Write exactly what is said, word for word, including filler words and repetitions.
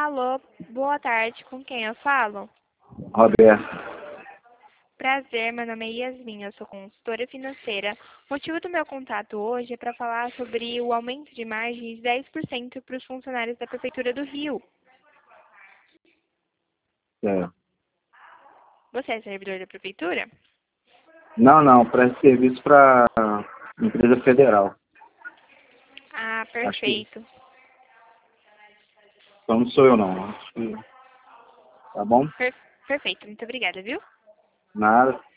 Alô, boa tarde, com quem eu falo? Roberto. Prazer, meu nome é Yasmin, eu sou consultora financeira. O motivo do meu contato hoje é para falar sobre o aumento de margens de dez por cento para os funcionários da Prefeitura do Rio. É. Você é servidor da Prefeitura? Não, não, presta serviço para empresa federal. Ah, Acho que perfeito. então não sou eu não. Acho que tá bom? Per- perfeito, muito obrigada, viu? Nada.